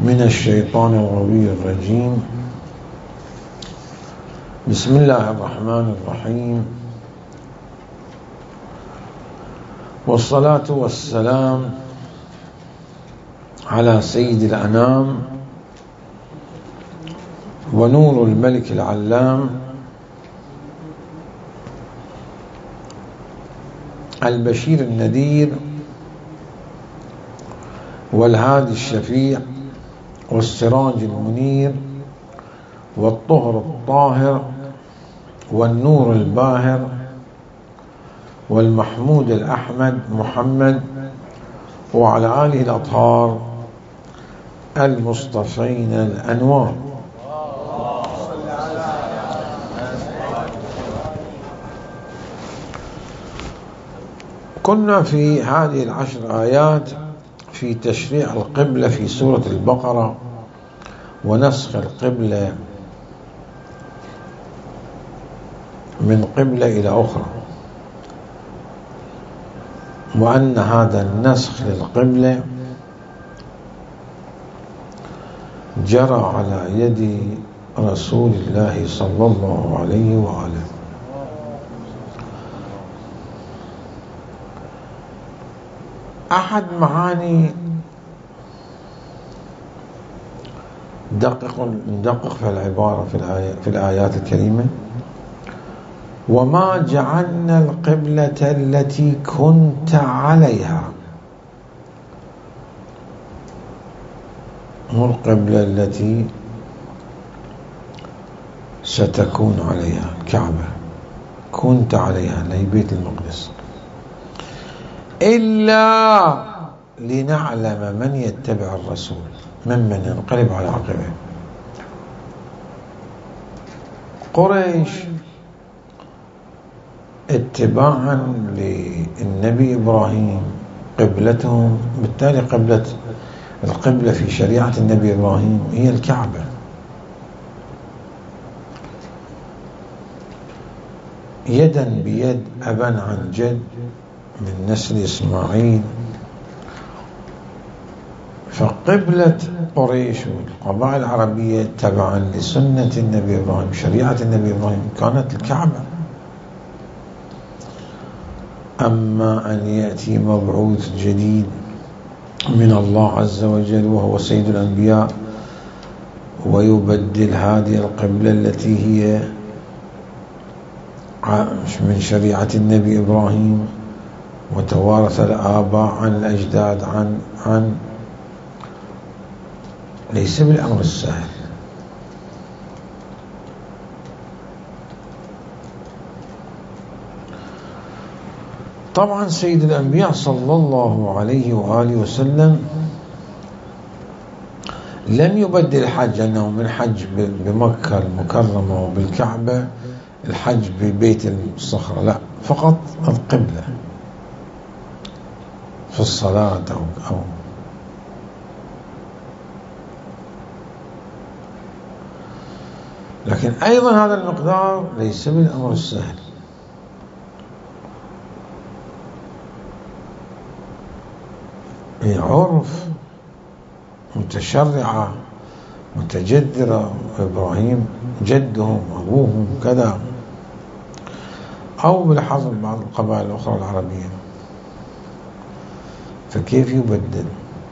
من الشيطان الغوي الرجيم. بسم الله الرحمن الرحيم، والصلاة والسلام على سيد الأنام ونور الملك العلام البشير النذير والهادي الشفيع والسراج المنير والطهر الطاهر والنور الباهر والمحمود الأحمد محمد وعلى آله الأطهار المصطفين الأنوار. كنا في هذه العشر آيات في تشريع القبلة في سورة البقرة ونسخ القبلة من قبلة إلى أخرى، وأن هذا النسخ للقبلة جرى على يد رسول الله صلى الله عليه وآله. أحد معاني ندقق في العبارة في الآيات الكريمة: وما جعلنا القبلة التي كنت عليها، مو القبلة التي ستكون عليها الكعبة، كنت عليها لهي بيت المقدس، إلا لنعلم من يتبع الرسول ممن ينقلب على عقبه. قريش اتباعا للنبي إبراهيم قبلتهم، بالتالي القبلة في شريعة النبي إبراهيم هي الكعبة، يدا بيد أبا عن جد من نسل إسماعيل. فقبلة قريش والقبائل العربية تبعا لسنة النبي إبراهيم، شريعة النبي إبراهيم، كانت الكعبة. أما أن يأتي مبعوث جديد من الله عز وجل وهو سيد الأنبياء ويبدل هذه القبلة التي هي من شريعة النبي إبراهيم وتوارث الآباء عن الأجداد عن ليس بالأمر السهل. طبعا سيد الأنبياء صلى الله عليه وآله وسلم لم يبدل الحج أنه من حج بمكة المكرمة وبالكعبة الحج ببيت الصخرة، لا، فقط القبلة في الصلاة أو لكن أيضا هذا المقدار ليس بالأمر السهل. عرف متشرعة متجذرة، إبراهيم جدهم أبوهم كذا، أو بالحظ بعض القبائل الأخرى العربية، فكيف يبدل؟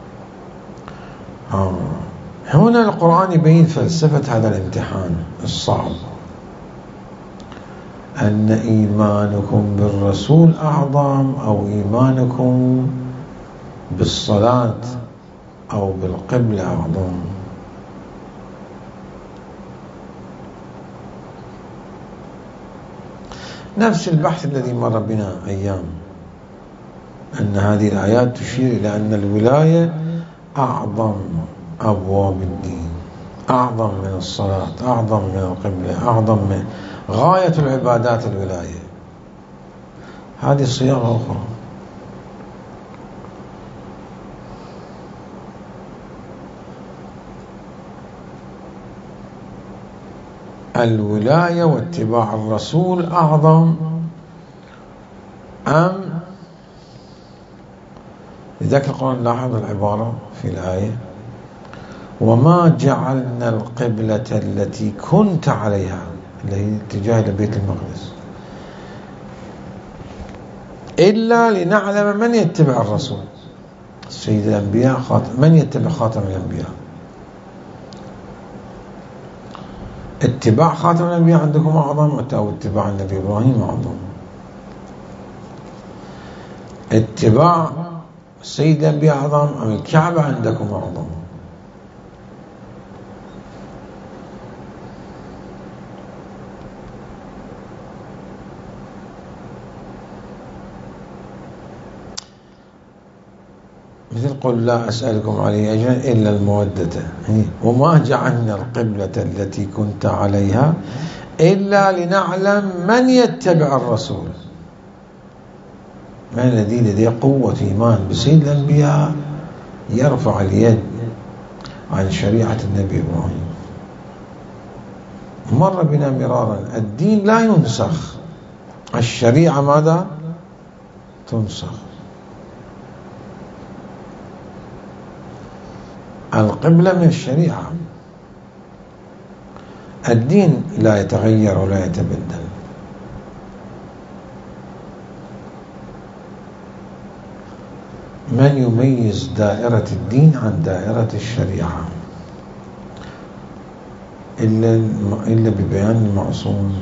هنا القرآن يبين فلسفة هذا الامتحان الصعب، أن إيمانكم بالرسول أعظم أو إيمانكم بالصلاة أو بالقبلة أعظم. نفس البحث الذي مر بنا أيام، أن هذه الآيات تشير إلى أن الولاية أعظم أبواب الدين، أعظم من الصلاة، أعظم من القبلة، أعظم من غاية العبادات الولاية. هذه صياغة أخرى. الولاية واتباع الرسول أعظم أم؟ لذلك القرآن لاحظ العبارة في الآية: وما جعلنا القبلة التي كنت عليها، اللي هي اتجاه إلى بيت المقدس، إلا لنعلم من يتبع الرسول سيد الأنبياء، من يتبع خاتم الأنبياء. اتباع خاتم الأنبياء عندكم أعظم، أو اتباع النبي إبراهيم أعظم؟ اتباع سيد الأنبياء أعظم أم الكعبة عندكم أعظم؟ مثل قل لا أسألكم عليه أجرا إلا المودة، وما جعلنا القبلة التي كنت عليها إلا لنعلم من يتبع الرسول. من الذي لديه قوة إيمان بسيد الأنبياء يرفع اليد عن شريعة النبي إبراهيم. مر بنا مرارا، الدين لا ينسخ، الشريعة ماذا؟ تنسخ. القبلة من الشريعة، الدين لا يتغير ولا يتبدل. من يميز دائرة الدين عن دائرة الشريعة إلا ببيان المعصوم.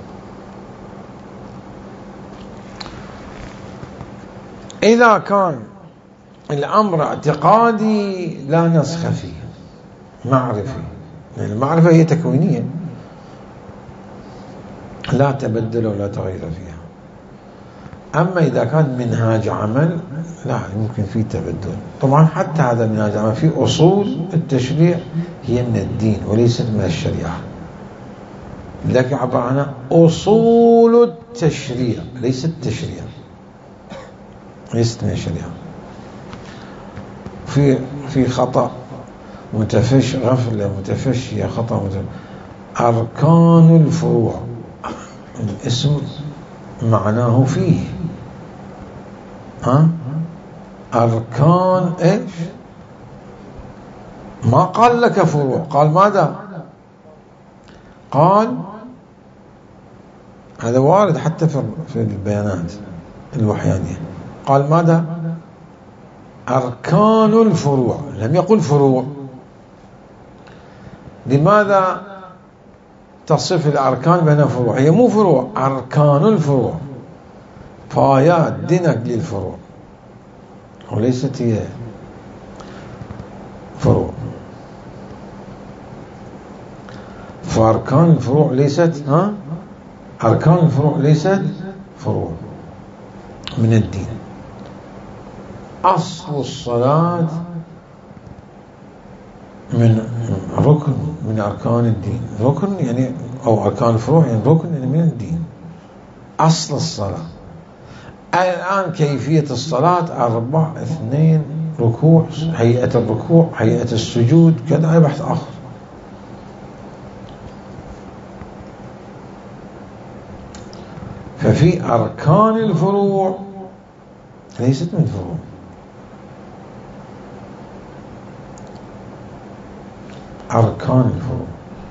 إذا كان الأمر اعتقادي لا نسخ فيه، معرفي، يعني المعرفة هي تكوينية لا تبدل ولا تغير فيها. أما إذا كان منهاج عمل لا يمكن فيه تبدل. طبعا حتى هذا منهاج عمل في أصول التشريع هي من الدين وليست من الشريعة، لكن عبر عنها أصول التشريع ليست التشريع، ليست من الشريعة. في خطأ متفش، غفلة متفشية، خطأ أركان الفروع، الاسم معناه فيه، أركان إيش؟ ما قال لك فروع، قال ماذا؟ قال هذا وارد حتى في البيانات الوحيانية، قال ماذا؟ أركان الفروع، لم يقل فروع. لماذا تصف الأركان بين فروع؟ هي مو فروع، أركان الفروع، فايات دنك للفروع، وليست هي فروع. فأركان الفروع ليست أركان الفروع ليست فروع من الدين. أصل الصلاة من ركن من أركان الدين، ركن يعني أو أركان الفروع يعني ركن يعني من الدين. أصل الصلاة. الآن كيفية الصلاة 4 2 ركوع، هيئة الركوع، هيئة السجود، كذا بحث آخر. ففي أركان الفروع ليست من فروع. أركان الفروع.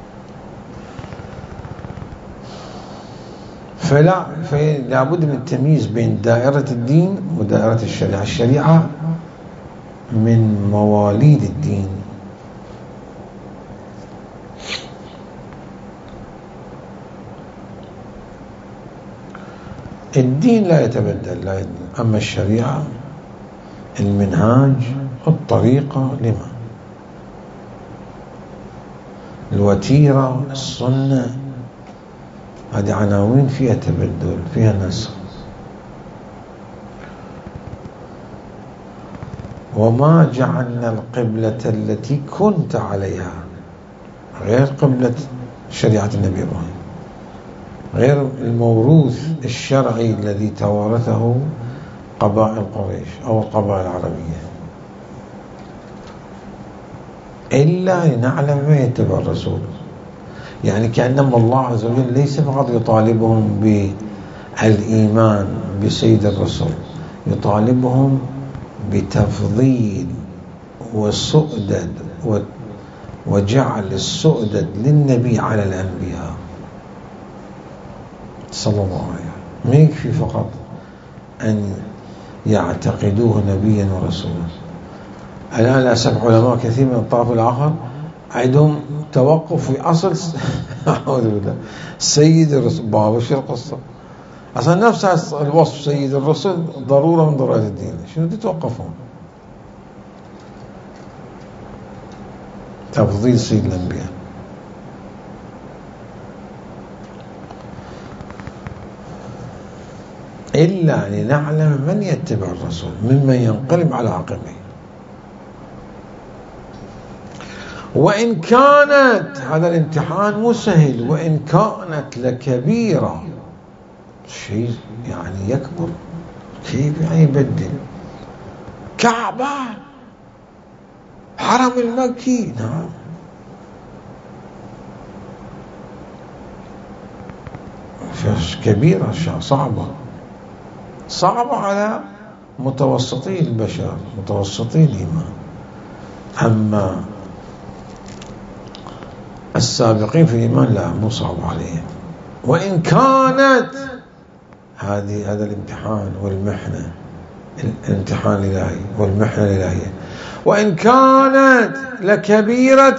فلا بد من التمييز بين دائرة الدين ودائرة الشريعة. الشريعة من مواليد الدين، الدين لا يتبدل، لا يتبدل. أما الشريعة المنهاج، الطريقة، لما الوتيرة، السنة، هذه عناوين فيها تبدل، فيها نسخ. وما جعلنا القبلة التي كنت عليها، غير قبلة شريعة النبي إبراهيم، غير الموروث الشرعي الذي توارثه قبائل قريش أو القبائل العربية، إلا لنعلم ما يتبع الرسول. يعني كأنما الله عز وجل ليس فقط يطالبهم بالإيمان بسيد الرسول، يطالبهم بتفضيل وسؤدد وجعل السؤدد للنبي على الأنبياء صلى الله عليه وسلم. ما يكفي فقط أن يعتقدوه نبيا ورسولا. الآن للأسف علماء كثير من الطرف الآخر عندهم توقف في أصل أعوذ بالله سيد الرسل. بابا شو القصة؟ أصلا نفس الوصف سيد الرسل ضرورة من ضرورات الدين. شنو تتوقفون؟ تفضيل سيد الأنبياء. إلا لنعلم من يتبع الرسول ممن ينقلب على عقبه. وإن كانت، هذا الامتحان مو سهل، وإن كانت لكبيرة، شيء يعني يكبر. كيف يعني يبدل كعبة حرم المكي؟ نعم. كبيرة، صعبة على متوسطي البشر، متوسطي الإيمان. أما السابقين في الإيمان لا، مو صعب عليهم. وإن كانت هذا الامتحان والمحنة، الامتحان الإلهي والمحنة الإلهية، وإن كانت لكبيرة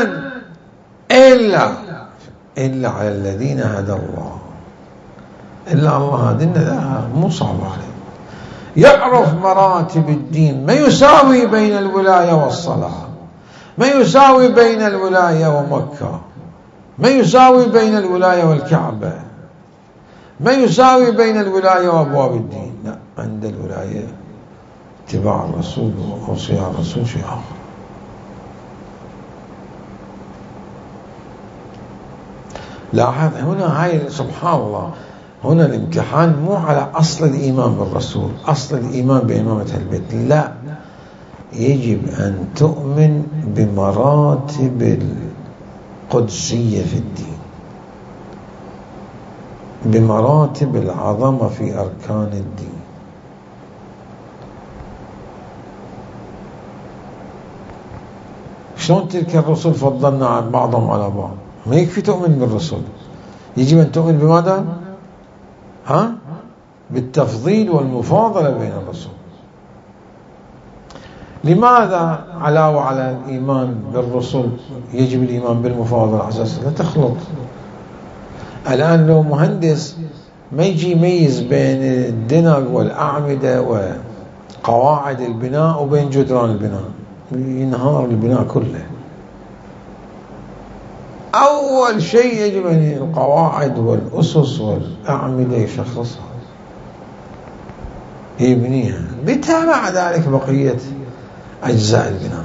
إلا على الذين هدى الله. إلا الله هدينا، لا مو صعب عليه. يعرف مراتب الدين، ما يساوي بين الولاية والصلاة، ما يساوي بين الولاية ومكة، ما يساوي بين الولاية والكعبة، ما يساوي بين الولاية وأبواب الدين. لا، عند الولاية اتباع الرسول ووصية الرسول شيء آخر. لاحظ هنا، هاي سبحان الله، هنا الامتحان مو على أصل الإيمان بالرسول، أصل الإيمان بإمامة البيت، لا، يجب أن تؤمن بمراتب القدسية في الدين، بمراتب العظمة في أركان الدين. شلون تلك الرسل فضلنا بعضهم على بعض؟ ما يكفي تؤمن بالرسل، يجب أن تؤمن بماذا؟ بالتفضيل والمفاضلة بين الرسل. لماذا علاوة على الإيمان بالرسل يجب الإيمان بالمفاضلة على أساس لا تخلط؟ الآن لو مهندس ما يجي يميز بين الدنق والأعمدة وقواعد البناء وبين جدران البناء، ينهار البناء كله. أول شيء يجب أن القواعد والأسس والأعمدة يشخصها، يبنيها، بتابع ذلك بقية أجزاء البناء.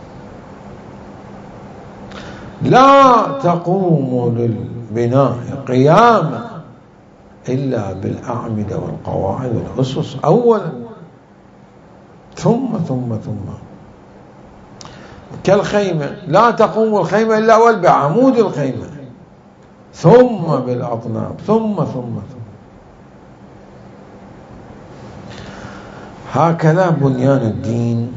لا تقوم للبناء قيامة إلا بالأعمدة والقواعد والأسس أولا، ثم كالخيمة، لا تقوم الخيمة إلا أول بعمود الخيمة، ثم بالأطناب، ثم هكذا بنيان الدين.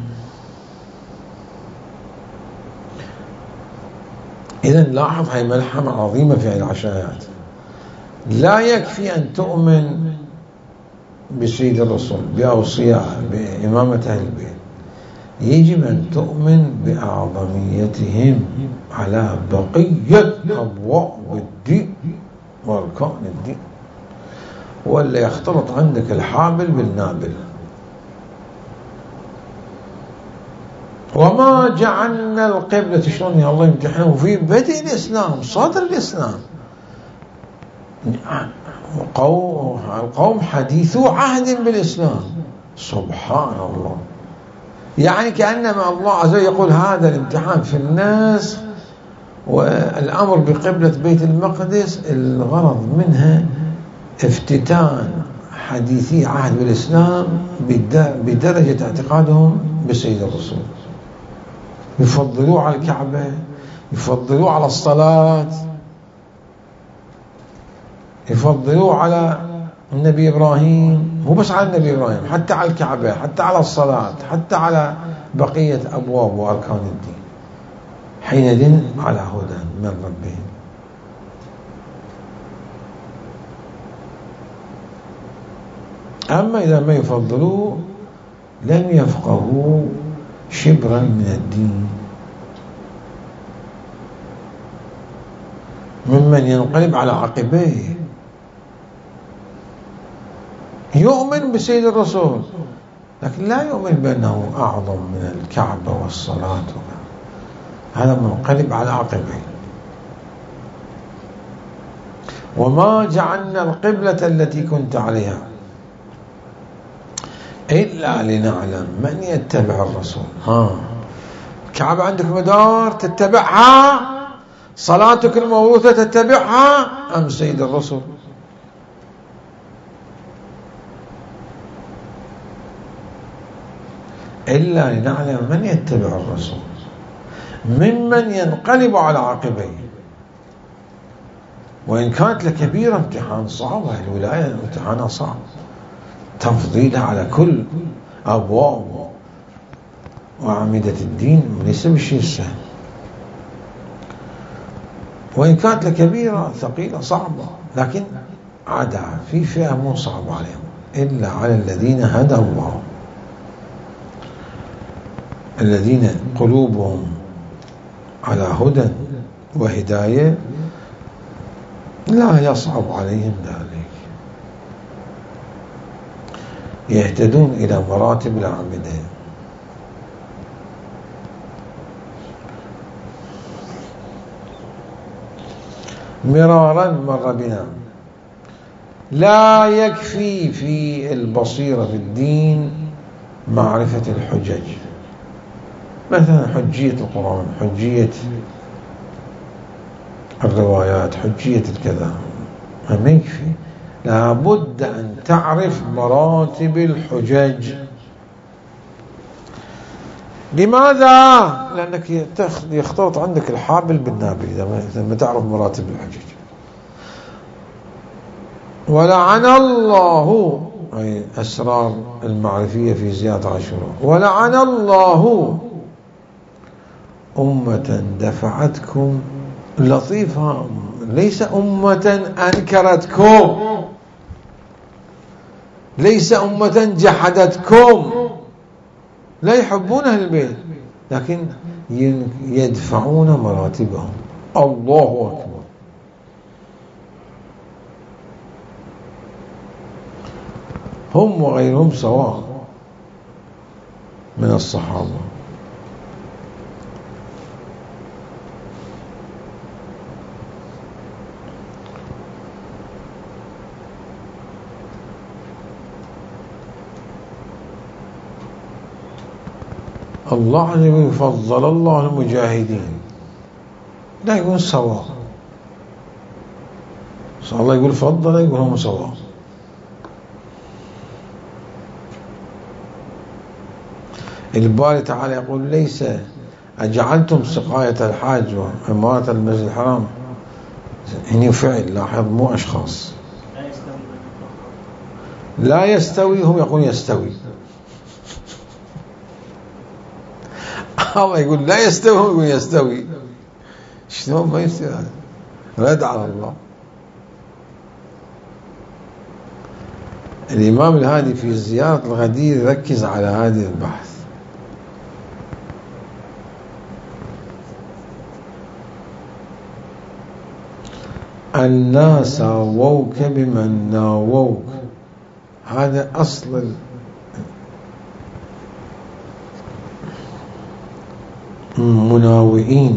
إذن لاحظ هاي ملحمة عظيمة في العشايات. لا يكفي أن تؤمن بسيد الرسول، بأوصياء، بإمامة أهل البيت، يجب أن تؤمن بأعظميتهم على بقية أبواب الدين وأركان الدين، ولا يختلط عندك الحابل بالنابل. وما جعلنا القبلة، شلون الله يمتحنه في بدء الإسلام، صدر الإسلام. القوم حديثو عهد بالإسلام، سبحان الله. يعني كأنما الله عز وجل يقول هذا الامتحان في الناس، والأمر بقبلة بيت المقدس الغرض منها افتتان حديثي عهد بالإسلام بدرجة اعتقادهم بسيد الرسول. يفضلوه على الكعبة، يفضلوه على الصلاة، يفضلوه على النبي إبراهيم، مو بس على النبي إبراهيم، حتى على الكعبة، حتى على الصلاة، حتى على بقية أبواب وأركان الدين. حينئذ على هدى من ربهم. أما إذا ما يفضلوه لم يفقهوا شبرا من الدين، ممن ينقلب على عقبيه يؤمن بسيد الرسول لكن لا يؤمن بأنه أعظم من الكعبة والصلاة، هذا منقلب على عقبيه. وما جعلنا القبلة التي كنت عليها إلا لنعلم من يتبع الرسول. الكعبة عندك مدار تتبعها، صلاتك الموروثة تتبعها، أم سيد الرسول؟ إلا لنعلم من يتبع الرسول ممن ينقلب على عقبيه. وإن كانت لكبيرة امتحان صعب، الولاية امتحانها صعب، تفضيلها على كل أبواب وأعمدة الدين ليس بالشيء السهل. وإن كانت لكبيرة ثقيلة صعبة، لكن عدا في فئة مو صعبة عليهم إلا على الذين هدى الله، الذين قلوبهم على هدى وهداية لا يصعب عليهم ذلك، يهتدون إلى مراتب الأعمدة. مرارا مر بنا، لا يكفي في البصيرة في الدين معرفة الحجج، مثلا حجية القرآن، حجية الروايات، حجية الكذا، ما يكفي، لابد أن تعرف مراتب الحجج. لماذا؟ لأنك يختلط عندك الحابل بالنابل إذا ما تعرف مراتب الحجج. ولعن الله، أي أسرار المعرفية في زيادة عاشوراء، ولعن الله أمة دفعتكم، لطيفة، ليس أمة أنكرتكم، ليس أمة جحدتكم، لا يحبون أهل البيت لكن يدفعون مراتبهم. الله أكبر. هم وغيرهم سواء من الصحابة. الله عز وجل فضل الله المجاهدين، لا يقول سواء، الله يقول فضل، يقول هم سواء. الباري تعالى يقول ليس أجعلتم سقاية الحاج وعمارة المسجد الحرام، إني فعل، لاحظ مو أشخاص. لا يستوي، هم يقول يستوي. الله يقول لا يستوي، هم يقول يستوي. شلون ما يستوي؟ رد على الله. الإمام الهادي في زيارة الغدير يركز على هذه البحث. الناس ساووك بمن ناووك، هذا أصل المناوئين.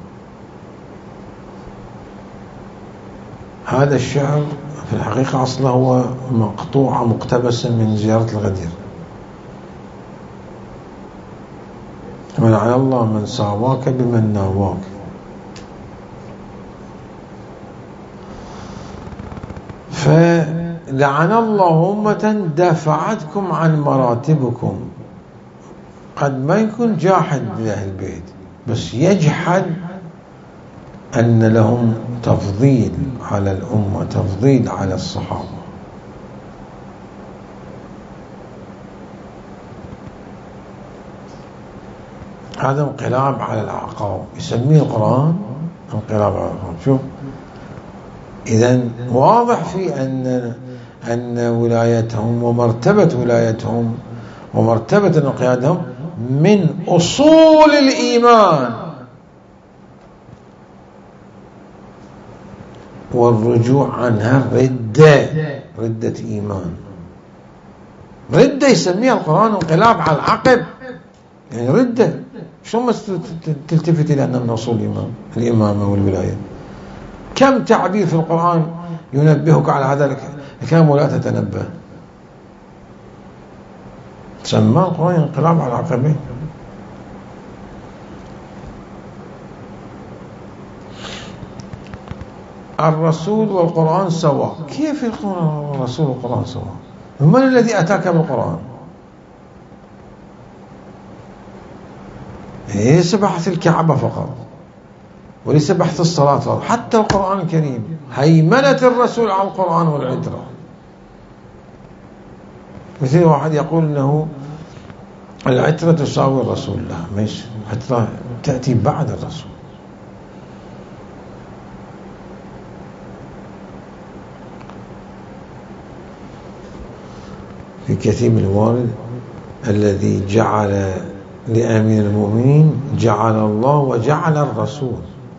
هذا الشعر في الحقيقة أصله هو مقطوعة مقتبسة من زيارة الغدير. ولعن الله من ساواك بمن ناواك. فلعن الله أمة دفعتكم عن مراتبكم. قد ما يكون جاحد لأهل البيت، بس يجحد أن لهم تفضيل على الأمة، تفضيل على الصحابة. هذا انقلاب على الأعقاب، يسميه القرآن انقلاب على الأعقاب. شوف، إذن واضح في أن ولايتهم ومرتبة ولايتهم ومرتبة انقيادهم من أصول الإيمان، والرجوع عنها ردة إيمان. ردة يسميها القرآن انقلاب على العقب، يعني ردة. شو ما تلتفت إلى أنها من أصول الإمامة والولاية؟ كم تعبير في القرآن ينبهك على ذلك، كم ولا تتنبه. سمى القرآن انقلاب على العقبين. الرسول والقرآن سواء. كيف الرسول والقرآن سواء؟ من الذي أتاك بالقرآن؟ ليس بحث الكعبة فقط، وليس بحث الصلاة فقط، حتى القرآن الكريم هيمنة الرسول على القرآن والعترة. مثل واحد يقول أنه العترة تساوي الرسول، لا، مش العترة تأتي بعد الرسول. في كثير من الوارد الذي جعل لأمير المؤمنين جعل الله وجعل الرسول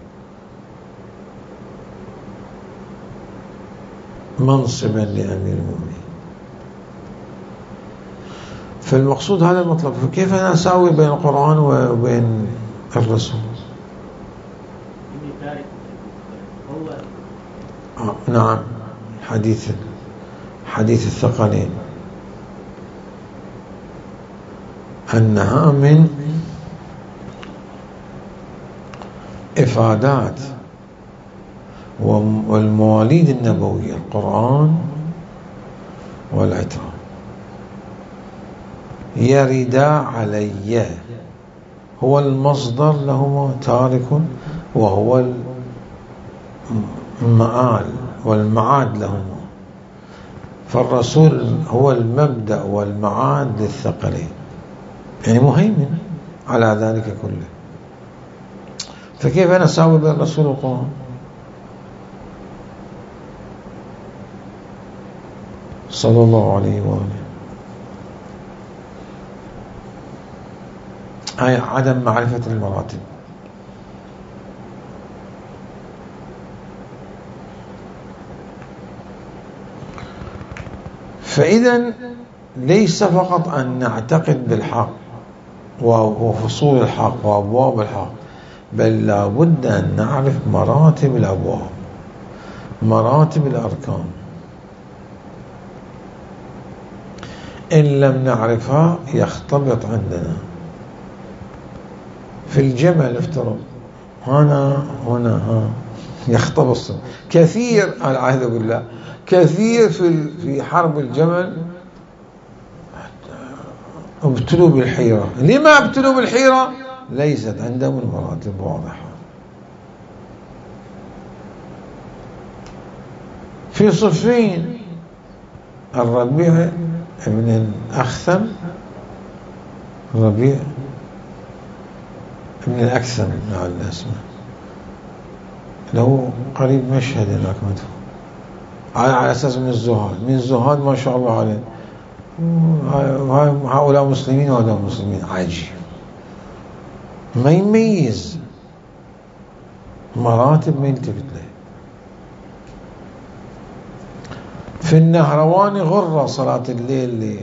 منصبا لأمير المؤمنين. فالمقصود هذا المطلب. فكيف أنا أساوي بين القرآن وبين الرسول؟ نعم، حديث الثقلين أنها من إفادات والمواليد النبوية القرآن والعترة، يردا علي، هو المصدر لهما تارك، وهو المآل والمعاد لهما. فالرسول هو المبدأ والمعاد للثقلين، يعني مهيمن على ذلك كله. فكيف أنا أساوي بين الرسول والقرآن؟ صلى الله عليه وآله. هاي عدم معرفة المراتب. فإذا ليس فقط أن نعتقد بالحق وفصول الحق وأبواب الحق، بل لابد أن نعرف مراتب الأبواب، مراتب الأركان. إن لم نعرفها يختبط عندنا. في الجمل افترض هنا يختبط كثير، العهد بالله كثير في حرب الجمل ابتلوا بالحيرة. لما ابتلوا بالحيرة؟ ليست عندهم المراتب واضحة. في صفين الربيع ابن الأخثم، الربيع ابن الأكثم لعل اسمه، له قريب مشهد هناك مدفون على أساس من الزهاد ما شاء الله عليه. هؤلاء مسلمين وهؤلاء مسلمين، عجيب، ما يميز مراتب ما يلتفت له. في النهروان غرة صلاة الليل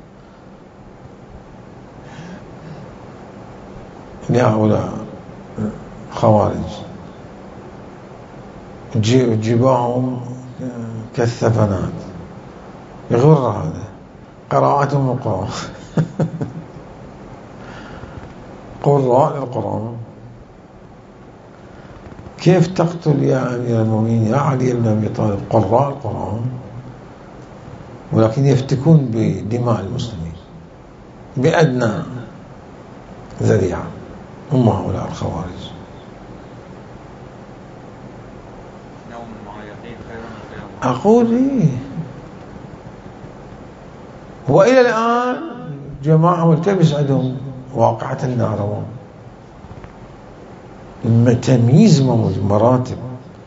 لهؤلاء خوارج، جباههم كالثفنات، يغر هذا قراءتهم القرآن. قراء القرآن. كيف تقتل يا أمير المؤمنين يا علي بن أبي طالب قراء القرآن، ولكن يفتكون بدماء المسلمين بأدنى ذريعة، هم هؤلاء الخوارج. أقول إيه، وإلى الآن جماعة ملتبس عندهم واقعة النهروان، تمييز موجود، مراتب.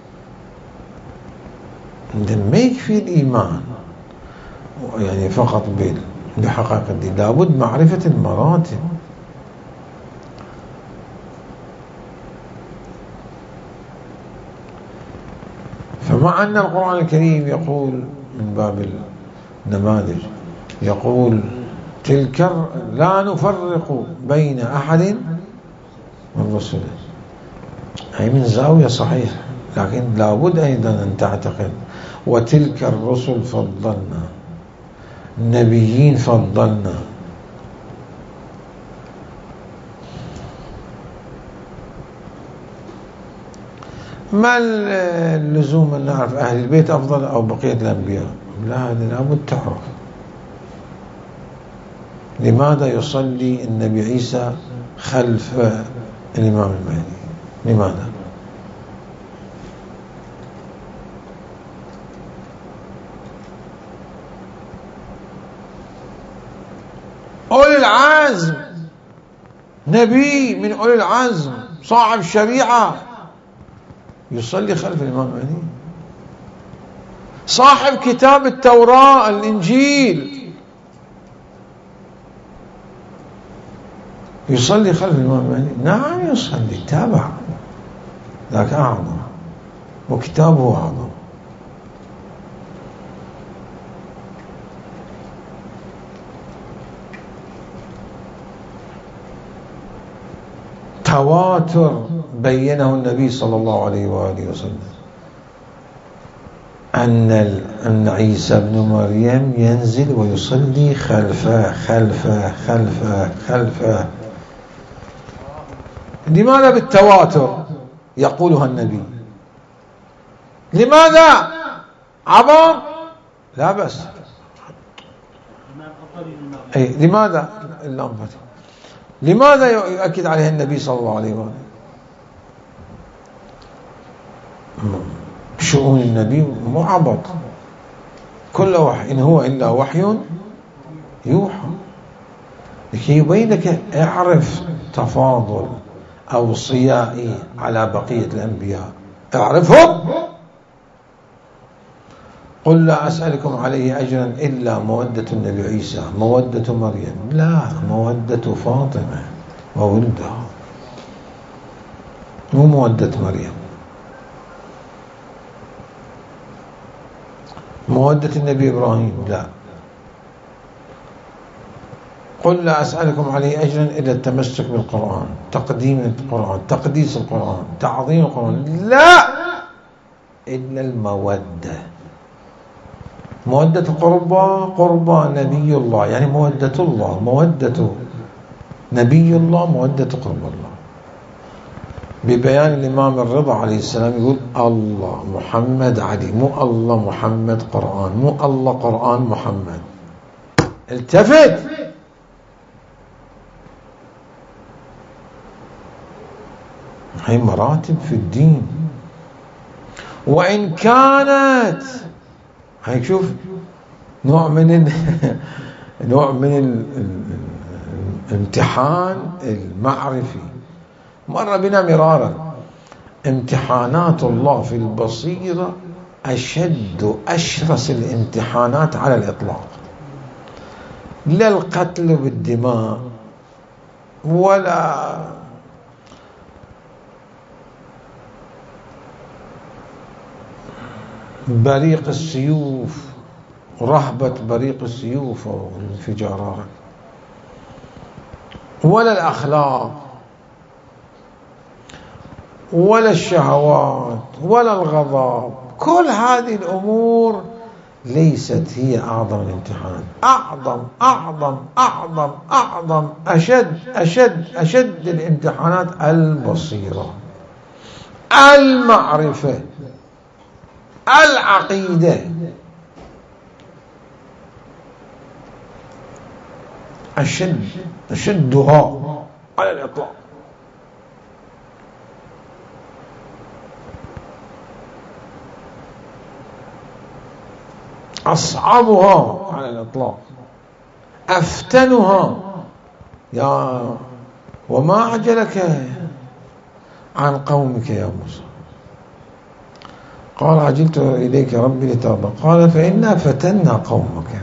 ما يكفي الإيمان يعني فقط بحقائق الدين، لابد معرفة المراتب. فمع أن القرآن الكريم يقول من باب النماذج، يقول تلك لا نفرق بين أحد من رسله، أي من زاوية صحيحة، لكن لابد أيضا أن تعتقد وتلك الرسل فضلنا، النبيين فضلنا. ما اللزوم أن نعرف أهل البيت أفضل أو بقية الأنبياء؟ لا، هذا لابد تعرف. لماذا يصلي النبي عيسى خلف الإمام المهدي؟ لماذا؟ أولي العزم، نبي من أولي العزم صاحب الشريعة يصلي خلف الإمام المهدي، صاحب كتاب التوراة الإنجيل يصلي خلف الإمام المهدي. نعم يصلي، تابع، لكن أعظم وكتابه أعظم. تواتر بينه النبي صلى الله عليه وآله وسلم أن عيسى بن مريم ينزل ويصلي خلفه. لماذا بالتواتر يقولها النبي؟ لماذا؟ عظم؟ لا بس لماذا لماذا يؤكد عليه النبي صلى الله عليه وآله؟ شؤون النبي مو عبط، كل وحي إن هو إلا وحي يوحى، لكي يبين لك اعرف تفاضل أوصيائي على بقية الأنبياء، اعرفهم. قل لا أسألكم عليه أجرا إلا مودة النبي عيسى، مودة مريم، لا، مودة فاطمة وولدها، مو مودة مريم. مودة النبي إبراهيم لا. قل لا أسألكم عليه أجرا إلا التمسك بالقرآن، تقديم القرآن، تقديس القرآن، تعظيم القرآن، لا، إلا المودة. مودة قربى نبي الله، يعني مودة الله، مودة نبي الله، مودة قرب الله. ببيان الإمام الرضا عليه السلام يقول الله محمد علي، مو الله محمد قرآن، مو الله قرآن محمد. التفت. هي مراتب في الدين، وإن كانت هيك شوف نوع من الامتحان المعرفي. مر بنا مرارا امتحانات الله في البصيرة أشرس الامتحانات على الإطلاق. لا القتل بالدماء ولا بريق السيوف، رهبة بريق السيوف والانفجارات، ولا الأخلاق ولا الشهوات ولا الغضب. كل هذه الأمور ليست هي أعظم الامتحان. أعظم أعظم أعظم أعظم أشد الامتحانات البصيرة، المعرفة، العقيدة، أشدها على الإطلاق. أصعبها على الإطلاق، أفتنها. يا وما أعجلك عن قومك يا موسى. قال عجلت إليك ربي لترضى. قال فإنا فتنا قومك.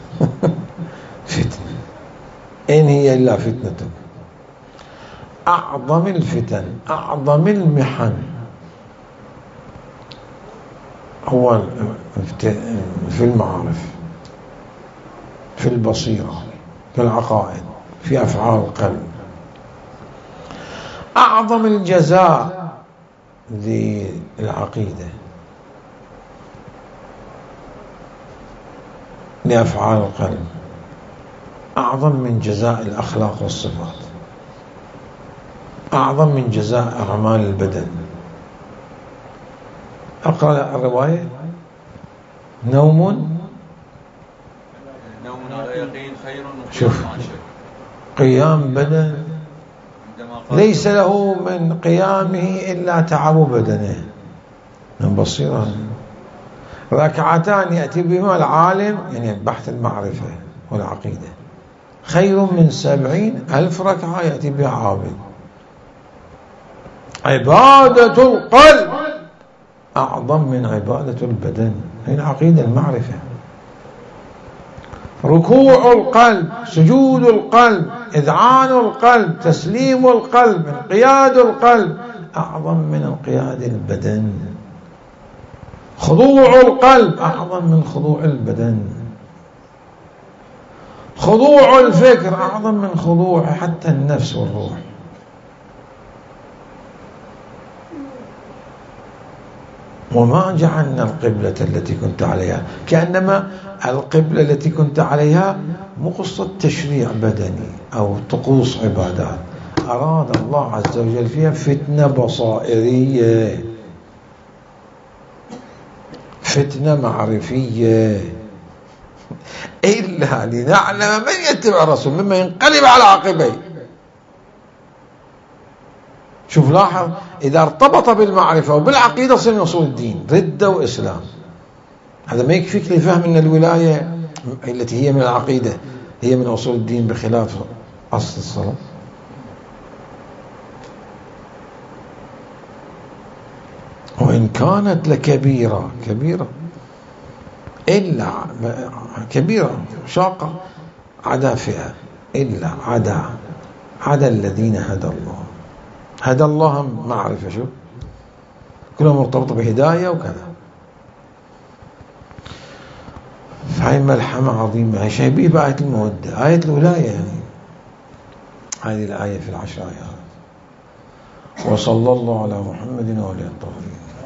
فتنة، إن هي إلا فتنتك. أعظم الفتن، أعظم المحن هو في المعارف، في البصيرة، في العقائد، في أفعال القلب. أعظم الجزاء للعقيدة، لأفعال القلب، أعظم من جزاء الأخلاق والصفات، أعظم من جزاء أعمال البدن. أقرأ الرواية: نوم على يقين خير شوف، قيام بدن ليس له من قيامه إلا تعب بدنه من بصيرة. ركعتان يأتي بهما العالم، يعني بحث المعرفة والعقيدة، خير من 70,000 ركعة يأتي بها عابد. عبادة القلب أعظم من عبادة البدن، هي العقيدة المعرفة. ركوع القلب، سجود القلب، إذعان القلب، تسليم القلب، انقياد القلب أعظم من انقياد البدن. خضوع القلب أعظم من خضوع البدن. خضوع الفكر أعظم من خضوع حتى النفس والروح. وما جعلنا القبلة التي كنت عليها، كأنما القبلة التي كنت عليها مو قصة تشريع بدني أو طقوس عبادات، أراد الله عز وجل فيها فتنة بصائرية، فتنة معرفية، إلا لنعلم من يتبع الرسول مما ينقلب على عقبيه. شوف لاحظ، إذا ارتبط بالمعرفة وبالعقيدة صار من أصول الدين، ردة وإسلام. هذا ما يكفيك لفهم أن الولاية التي هي من العقيدة هي من أصول الدين بخلاف أصل الصلاة. وإن كانت لكبيرة، كبيرة إلا كبيرة شاقة، عدا فئة، إلا عدا الذين هدى الله. هدى الله معرفة، شو كلها مرتبطة بهداية وكذا. فهي ملحمة عظيمة، هي شبيه بآية المودة، آية الولاية يعني. هذه الآية في 10 آيات. وصلى الله على محمد وآله الطاهرين.